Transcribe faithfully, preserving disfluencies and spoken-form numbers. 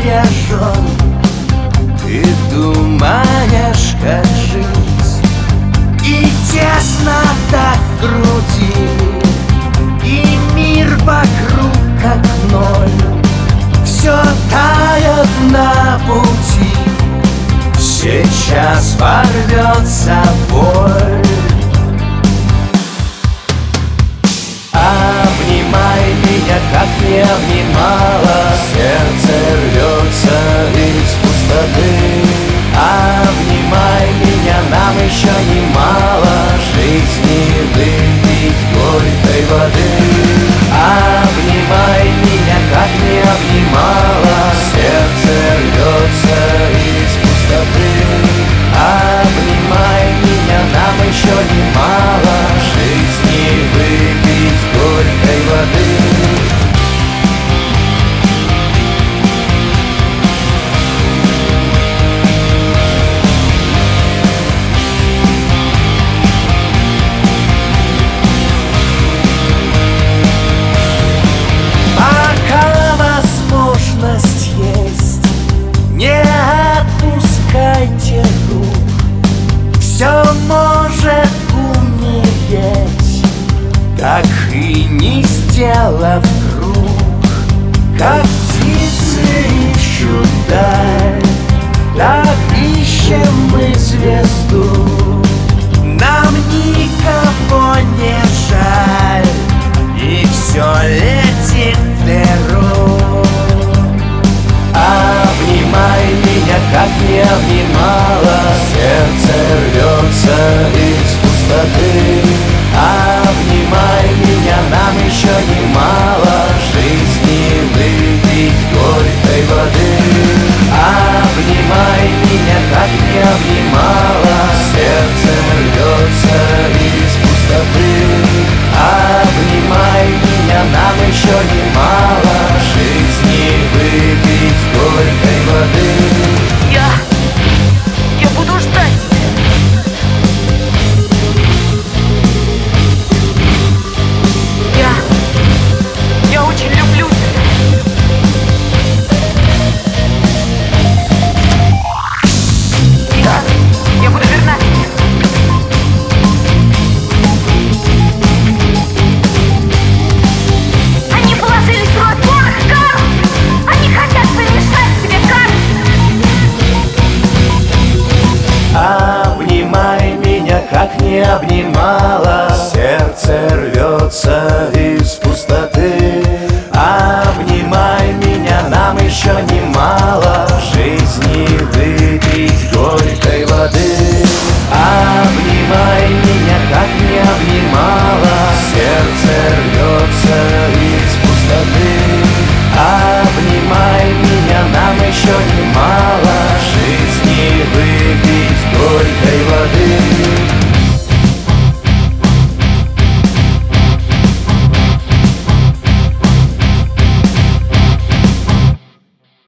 напряжен, ты думаешь, как жить, и тесно так в груди, и мир вокруг как ноль, все тает на пути. Сейчас ворвется боль. Обнимай меня, как не обнимала, сердце рвется из пустоты. Обнимай меня, нам еще немало жизни выпить горькой воды. Обнимай меня, как не обнимала, сердце рвется из пустоты. Обнимай меня, нам еще немало жизни выпить горькой воды. Пока возможность есть, не отпускайте рук, все может умереть, так и не сделав круг. Как птицы ищут даль, так ищем мы звезду. Нам никого не жаль, и все летит вперед. Обнимай меня, как не обнимала, сердце рвется из пустоты. Обнимай меня, нам еще немало жизни выпить горькой воды.